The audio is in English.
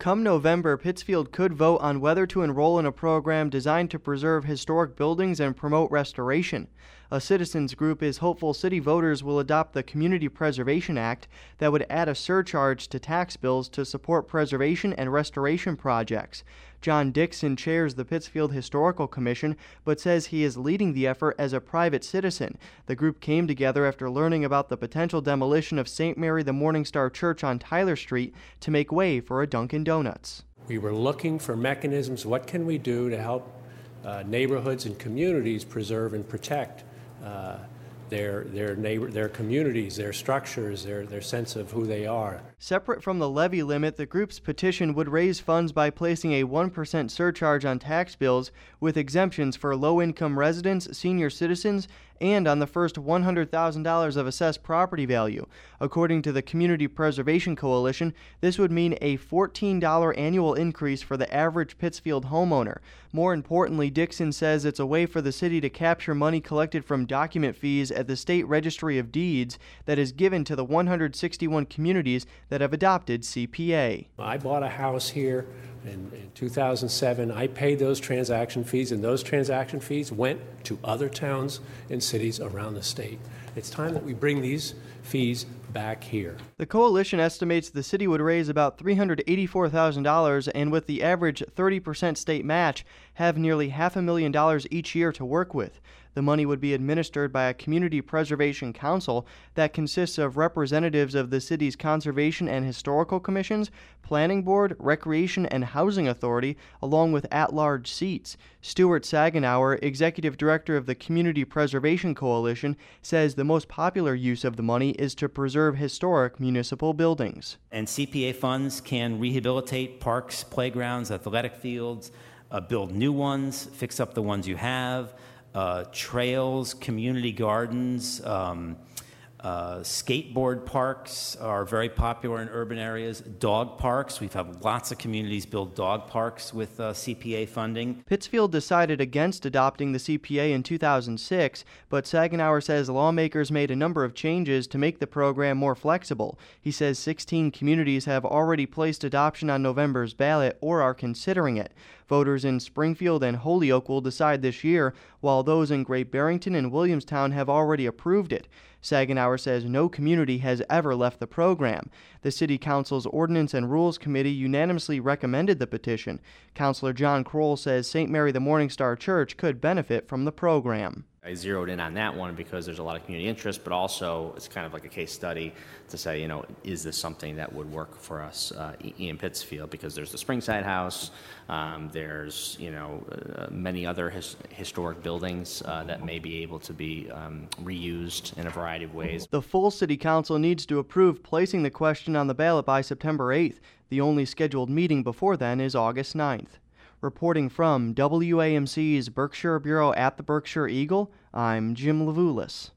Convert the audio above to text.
Come November, Pittsfield could vote on whether to enroll in a program designed to preserve historic buildings and promote restoration. A citizens group is hopeful city voters will adopt the Community Preservation Act that would add a surcharge to tax bills to support preservation and restoration projects. John Dixon chairs the Pittsfield Historical Commission, but says he is leading the effort as a private citizen. The group came together after learning about the potential demolition of St. Mary the Morning Star Church on Tyler Street to make way for a Dunkin' Donuts. We were looking for mechanisms. What can we do to help neighborhoods and communities preserve and protect their communities, their structures, their sense of who they are. Separate from the levy limit, the group's petition would raise funds by placing a 1% surcharge on tax bills with exemptions for low-income residents, senior citizens, and on the first $100,000 of assessed property value. According to the Community Preservation Coalition, this would mean a $14 annual increase for the average Pittsfield homeowner. More importantly, Dixon says it's a way for the city to capture money collected from document fees at the State Registry of Deeds that is given to the 161 communities that have adopted CPA. I bought a house here in 2007. I paid those transaction fees, and those transaction fees went to other towns and cities around the state. It's time that we bring these fees back here. The coalition estimates the city would raise about $384,000 and with the average 30% state match have nearly $500,000 each year to work with. The money would be administered by a community preservation council that consists of representatives of the city's conservation and historical commissions, planning board, recreation and housing authority, along with at-large seats. Stuart Sagenauer, executive director of the Community Preservation Coalition, says the most popular use of the money is to preserve historic municipal buildings. And CPA funds can rehabilitate parks, playgrounds, athletic fields, build new ones, fix up the ones you have, trails, community gardens, skateboard parks are very popular in urban areas. Dog parks, we've had lots of communities build dog parks with CPA funding. Pittsfield decided against adopting the CPA in 2006, but Sagenauer says lawmakers made a number of changes to make the program more flexible. He says 16 communities have already placed adoption on November's ballot or are considering it. Voters in Springfield and Holyoke will decide this year, while those in Great Barrington and Williamstown have already approved it. Sagenauer says no community has ever left the program. The City Council's Ordinance and Rules Committee unanimously recommended the petition. Councilor John Kroll says St. Mary the Morning Star Church could benefit from the program. I zeroed in on that one because there's a lot of community interest, but also it's kind of like a case study to say, is this something that would work for us in Pittsfield? Because there's the Springside House, there's many other historic buildings that may be able to be reused in a variety of ways. The full City Council needs to approve placing the question on the ballot by September 8th. The only scheduled meeting before then is August 9th. Reporting from WAMC's Berkshire Bureau at the Berkshire Eagle, I'm Jim Levulis.